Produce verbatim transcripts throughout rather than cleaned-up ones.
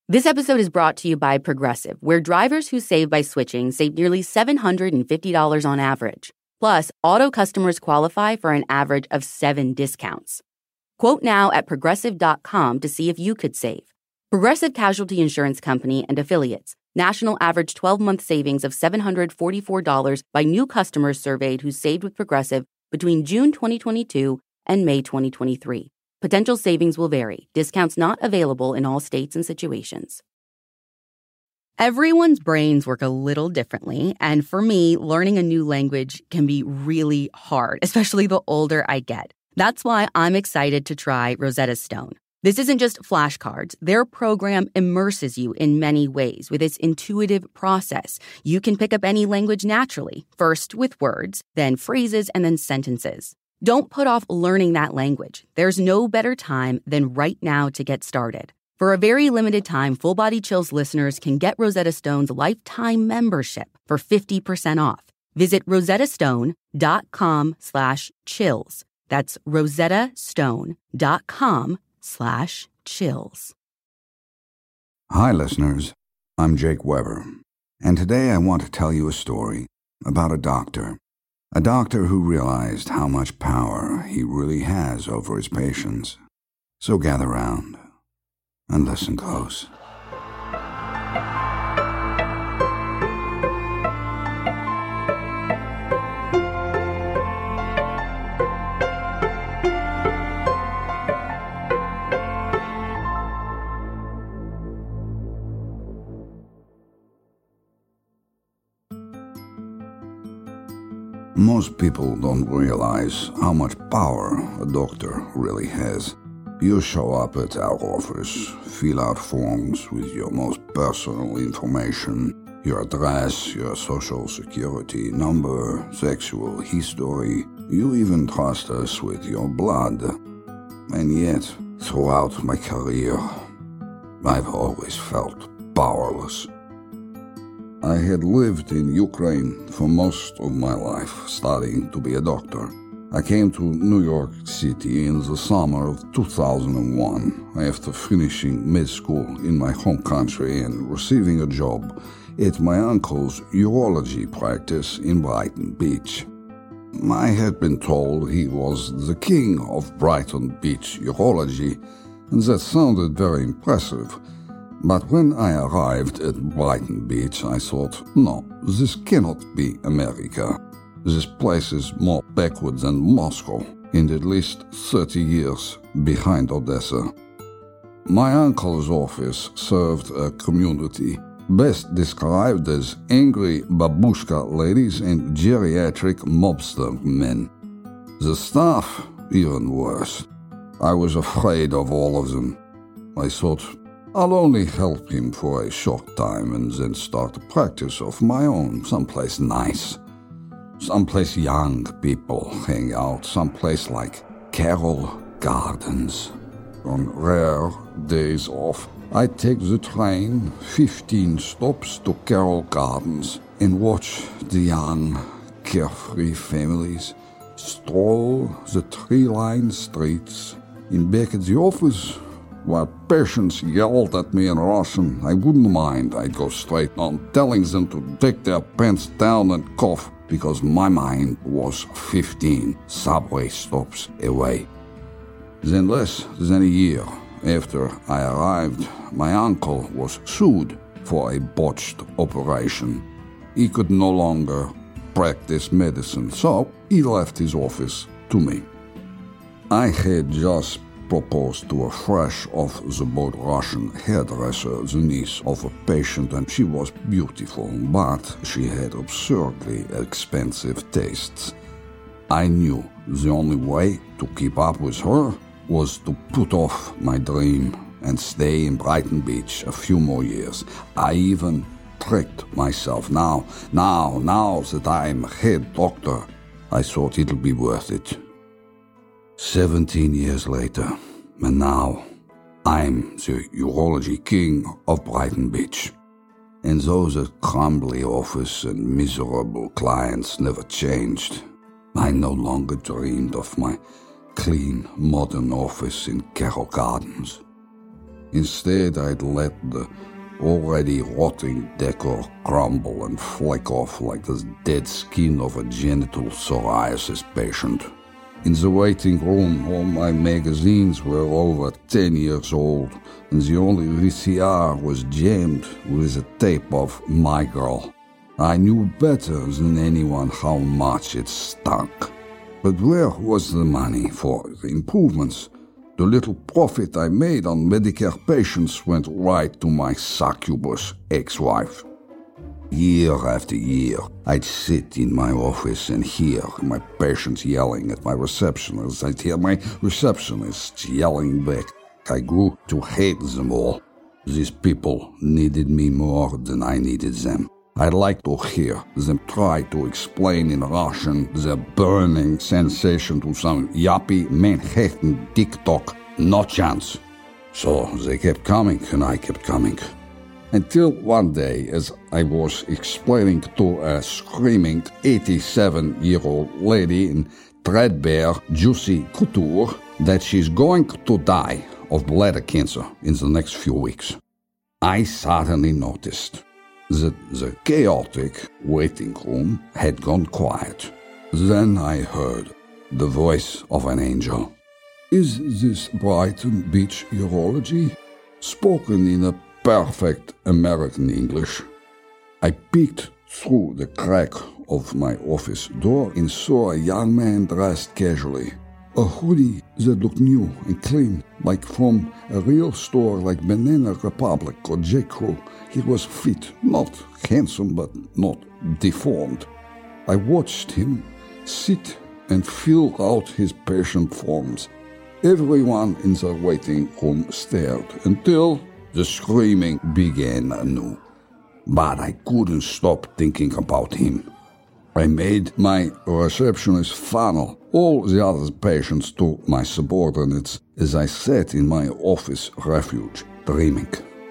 This episode is brought to you by Progressive, where drivers who save by switching save nearly seven hundred fifty dollars on average. Plus, auto customers qualify for an average of seven discounts. Quote now at progressive dot com to see if you could save. Progressive Casualty Insurance Company and Affiliates. National average twelve-month savings of seven hundred forty-four dollars by new customers surveyed who saved with Progressive between June twenty twenty-two and May twenty twenty-three. Potential savings will vary. Discounts not available in all states and situations. Everyone's brains work a little differently, and for me, learning a new language can be really hard, especially the older I get. That's why I'm excited to try Rosetta Stone. This isn't just flashcards. Their program immerses you in many ways with its intuitive process. You can pick up any language naturally, first with words, then phrases, and then sentences. Don't put off learning that language. There's no better time than right now to get started. For a very limited time, Full Body Chills listeners can get Rosetta Stone's lifetime membership for fifty percent off. Visit rosettastone.com slash chills. That's rosettastone.com slash chills. Hi, listeners. I'm Jake Weber, and today I want to tell you a story about a doctor. A doctor who realized how much power he really has over his patients. So gather round and listen close. Most people don't realize how much power a doctor really has. You show up at our office, fill out forms with your most personal information, your address, your social security number, sexual history. You even trust us with your blood. And yet, throughout my career, I've always felt powerless. I had lived in Ukraine for most of my life, studying to be a doctor. I came to New York City in the summer of two thousand one after finishing mid-school in my home country and receiving a job at my uncle's urology practice in Brighton Beach. I had been told he was the king of Brighton Beach urology, and that sounded very impressive. But when I arrived at Brighton Beach, I thought, no, this cannot be America. This place is more backward than Moscow, and at least thirty years behind Odessa. My uncle's office served a community best described as angry babushka ladies and geriatric mobster men. The staff, even worse. I was afraid of all of them. I thought, I'll only help him for a short time and then start a practice of my own, someplace nice. Someplace young people hang out, someplace like Carroll Gardens. On rare days off, I take the train fifteen stops to Carroll Gardens and watch the young, carefree families stroll the tree-lined streets. And back at the office, while patients yelled at me in Russian, I wouldn't mind. I'd go straight on telling them to take their pants down and cough, because my mind was fifteen subway stops away. Then less than a year after I arrived, my uncle was sued for a botched operation. He could no longer practice medicine, so he left his office to me. I had just proposed to a fresh-off-the-boat Russian hairdresser, the niece of a patient, and she was beautiful, but she had absurdly expensive tastes. I knew the only way to keep up with her was to put off my dream and stay in Brighton Beach a few more years. I even tricked myself. Now, now, now that I'm head doctor, I thought it'll be worth it. Seventeen years later, and now I'm the urology king of Brighton Beach. And though the crumbly office and miserable clients never changed, I no longer dreamed of my clean, modern office in Carroll Gardens. Instead, I'd let the already rotting decor crumble and flake off like the dead skin of a genital psoriasis patient. In the waiting room, all my magazines were over ten years old, and the only V C R was jammed with a tape of My Girl. I knew better than anyone how much it stunk. But where was the money for the improvements? The little profit I made on Medicare patients went right to my succubus ex-wife. Year after year, I'd sit in my office and hear my patients yelling at my receptionist. I'd hear my receptionists yelling back. I grew to hate them all. These people needed me more than I needed them. I'd like to hear them try to explain in Russian the burning sensation to some yuppie Manhattan TikTok. No chance. So they kept coming and I kept coming. Until one day, as I was explaining to a screaming eighty-seven-year-old lady in threadbare, juicy couture that she's going to die of bladder cancer in the next few weeks, I suddenly noticed that the chaotic waiting room had gone quiet. Then I heard the voice of an angel. "Is this Brighton Beach Urology?" Spoken in a perfect American English. I peeked through the crack of my office door and saw a young man dressed casually. A hoodie that looked new and clean, like from a real store like Banana Republic or J. Crew. He was fit, not handsome, but not deformed. I watched him sit and fill out his patient forms. Everyone in the waiting room stared until the screaming began anew. But I couldn't stop thinking about him. I made my receptionist funnel all the other patients to my subordinates as I sat in my office refuge, dreaming.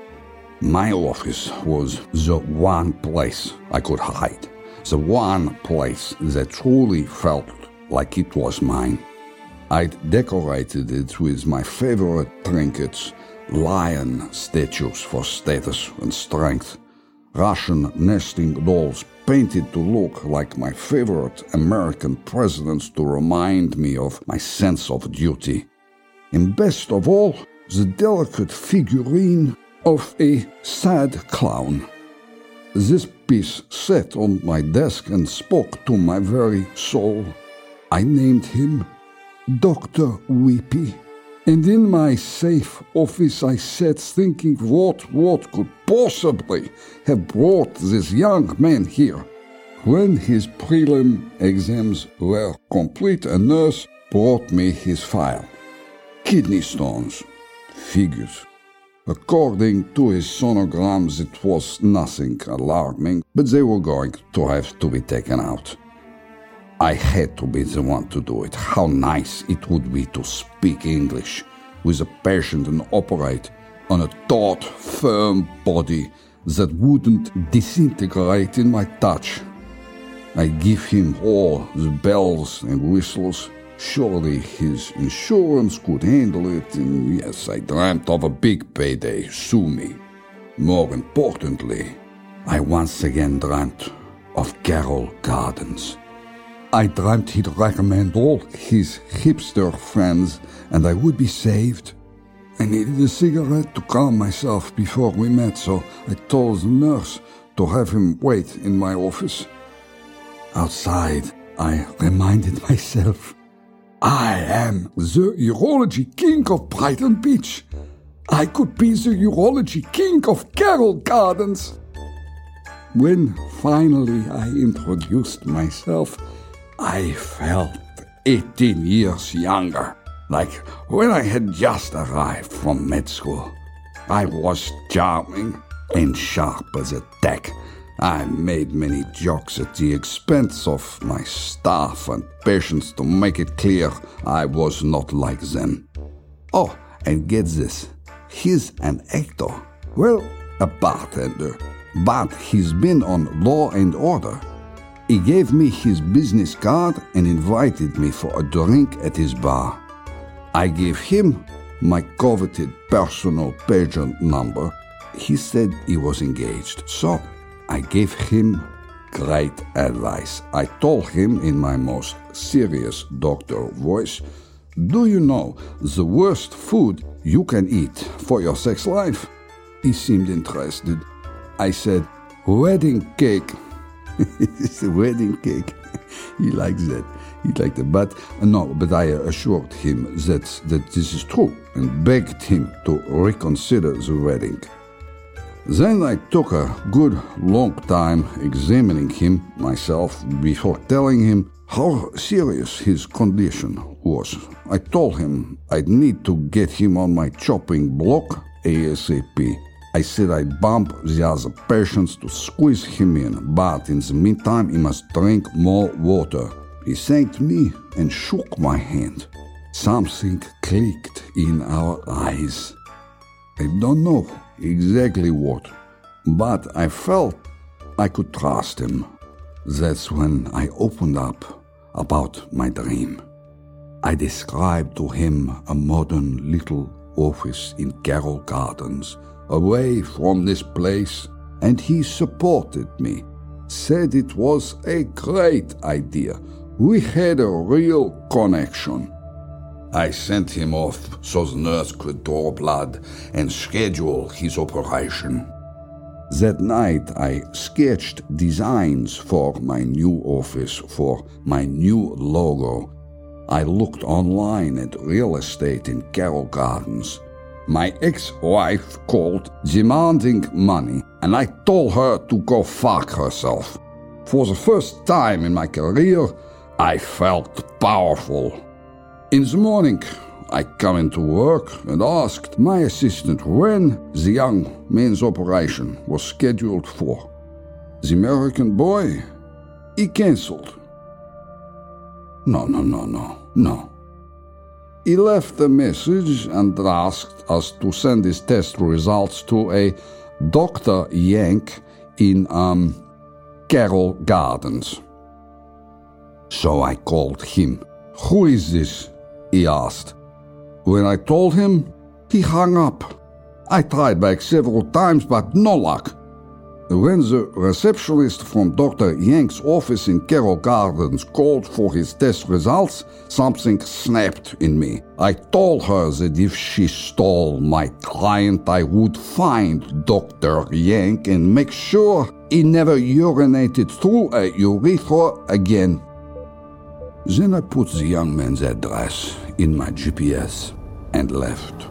My office was the one place I could hide, the one place that truly felt like it was mine. I'd decorated it with my favorite trinkets, lion statues for status and strength, Russian nesting dolls painted to look like my favorite American presidents to remind me of my sense of duty. And best of all, the delicate figurine of a sad clown. This piece sat on my desk and spoke to my very soul. I named him Doctor Weepy. And in my safe office I sat thinking what, what could possibly have brought this young man here. When his prelim exams were complete, a nurse brought me his file. Kidney stones, figures. According to his sonograms, it was nothing alarming, but they were going to have to be taken out. I had to be the one to do it. How nice it would be to speak English with a patient and operate on a taut, firm body that wouldn't disintegrate in my touch. I give him all the bells and whistles. Surely his insurance could handle it, and yes, I dreamt of a big payday. Sue me. More importantly, I once again dreamt of Carroll Gardens. I dreamt he'd recommend all his hipster friends, and I would be saved. I needed a cigarette to calm myself before we met, so I told the nurse to have him wait in my office. Outside, I reminded myself, I am the urology king of Brighton Beach. I could be the urology king of Carroll Gardens. When finally I introduced myself, I felt eighteen years younger, like when I had just arrived from med school. I was charming and sharp as a tack. I made many jokes at the expense of my staff and patients to make it clear I was not like them. Oh, and get this, he's an actor. Well, a bartender, but he's been on Law and Order. He gave me his business card and invited me for a drink at his bar. I gave him my coveted personal pager number. He said he was engaged, so I gave him great advice. I told him in my most serious doctor voice, "Do you know the worst food you can eat for your sex life?" He seemed interested. I said, "Wedding cake." It's a wedding cake. He likes that. He liked it. But uh, no, but I assured him that, that this is true and begged him to reconsider the wedding. Then I took a good long time examining him myself before telling him how serious his condition was. I told him I'd need to get him on my chopping block ASAP. I said I'd bump the other patients to squeeze him in, but in the meantime he must drink more water. He thanked me and shook my hand. Something clicked in our eyes. I don't know exactly what, but I felt I could trust him. That's when I opened up about my dream. I described to him a modern little office in Carroll Gardens, away from this place, and he supported me, said it was a great idea. We had a real connection. I sent him off so the nurse could draw blood and schedule his operation. That night I sketched designs for my new office, for my new logo. I looked online at real estate in Carroll Gardens. My ex-wife called demanding money, and I told her to go fuck herself. For the first time in my career, I felt powerful. In the morning, I come into work and asked my assistant when the young man's operation was scheduled for. The American boy, he cancelled. No, no, no, no, no. He left a message and asked us to send his test results to a Doctor Yank in, um, Carroll Gardens. So I called him. "Who is this?" he asked. When I told him, he hung up. I tried back several times, but no luck. When the receptionist from Doctor Yank's office in Carroll Gardens called for his test results, something snapped in me. I told her that if she stole my client, I would find Doctor Yank and make sure he never urinated through a urethra again. Then I put the young man's address in my G P S and left.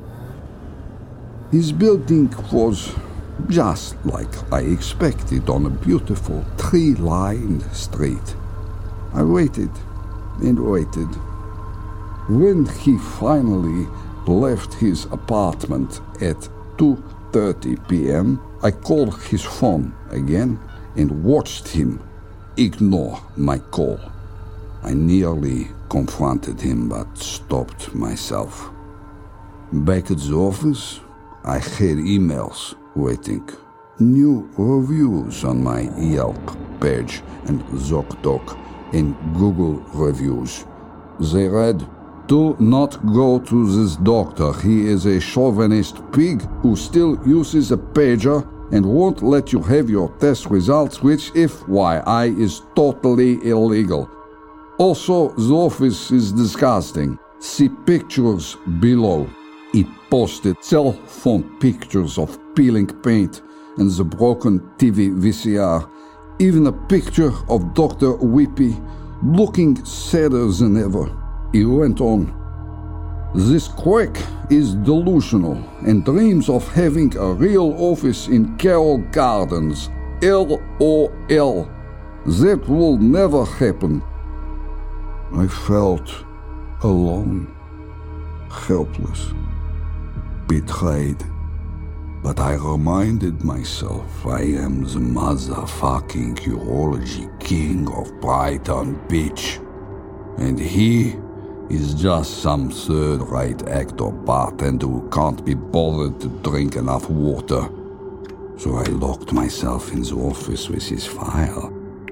His building was just like I expected on a beautiful tree-lined street. I waited and waited. When he finally left his apartment at two thirty p.m., I called his phone again and watched him ignore my call. I nearly confronted him but stopped myself. Back at the office, I had emails waiting. New reviews on my Yelp page and ZocDoc and Google reviews. They read, "Do not go to this doctor. He is a chauvinist pig who still uses a pager and won't let you have your test results, which, F Y I, is totally illegal. Also, the office is disgusting. See pictures below." He posted cell phone pictures of peeling paint and the broken T V V C R, even a picture of Doctor Whippy looking sadder than ever. He went on, "This quack is delusional and dreams of having a real office in Carroll Gardens. L O L. That will never happen." I felt alone, helpless, betrayed. But I reminded myself I am the motherfucking urology king of Brighton Beach, and he is just some third-rate actor bartender who can't be bothered to drink enough water. So I locked myself in the office with his file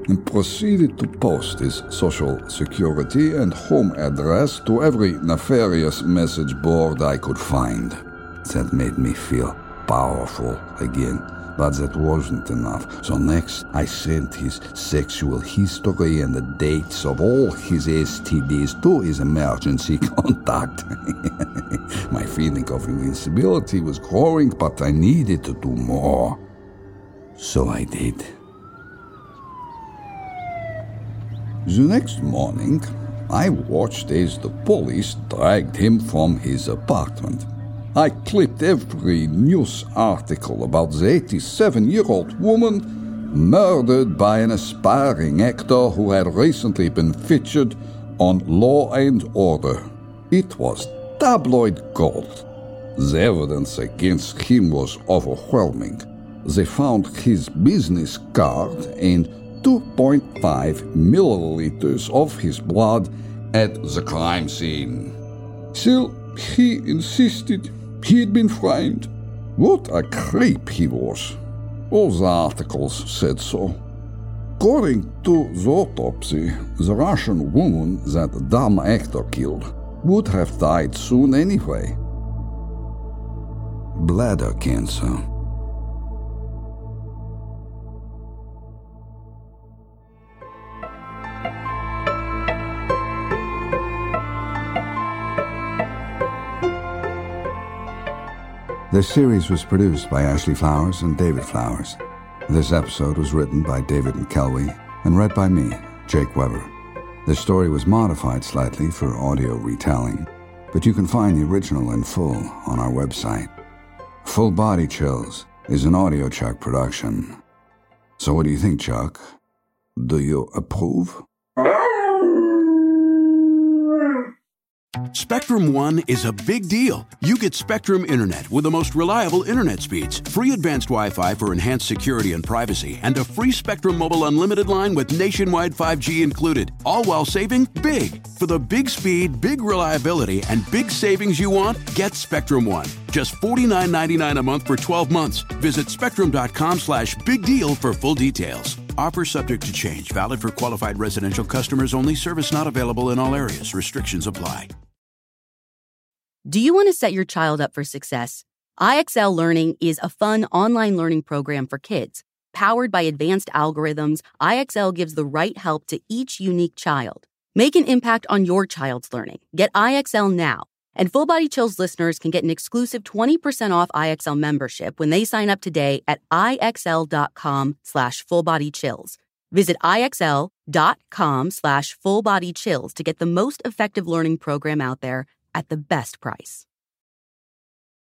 and proceeded to post his social security and home address to every nefarious message board I could find. That made me feel powerful again, but that wasn't enough. So next, I sent his sexual history and the dates of all his S T Ds to his emergency contact. My feeling of invincibility was growing, but I needed to do more. So I did. The next morning, I watched as the police dragged him from his apartment. I clipped every news article about the eighty-seven-year-old woman murdered by an aspiring actor who had recently been featured on Law and Order. It was tabloid gold. The evidence against him was overwhelming. They found his business card and two point five milliliters of his blood at the crime scene. Still, he insisted he had been framed. What a creep he was. All the articles said so. According to the autopsy, the Russian woman that the dumb actor killed would have died soon anyway. Bladder cancer. This series was produced by Ashley Flowers and David Flowers. This episode was written by David McKelwey and read by me, Jake Weber. This story was modified slightly for audio retelling, but you can find the original in full on our website. Full Body Chills is an Audio Chuck production. So what do you think, Chuck? Do you approve? Spectrum One is a big deal. You get Spectrum Internet with the most reliable internet speeds, free advanced Wi-Fi for enhanced security and privacy, and a free Spectrum Mobile Unlimited line with nationwide five G included, all while saving big. For the big speed, big reliability, and big savings you want, get Spectrum One. Just forty-nine ninety-nine a month for twelve months. Visit spectrum.com slash big deal for full details. Offer subject to change. Valid for qualified residential customers only. Service not available in all areas. Restrictions apply. Do you want to set your child up for success? I X L Learning is a fun online learning program for kids. Powered by advanced algorithms, I X L gives the right help to each unique child. Make an impact on your child's learning. Get I X L now. And Full Body Chills listeners can get an exclusive twenty percent off I X L membership when they sign up today at IXL.com slash fullbodychills. Visit IXL.com slash fullbodychills to get the most effective learning program out there at the best price.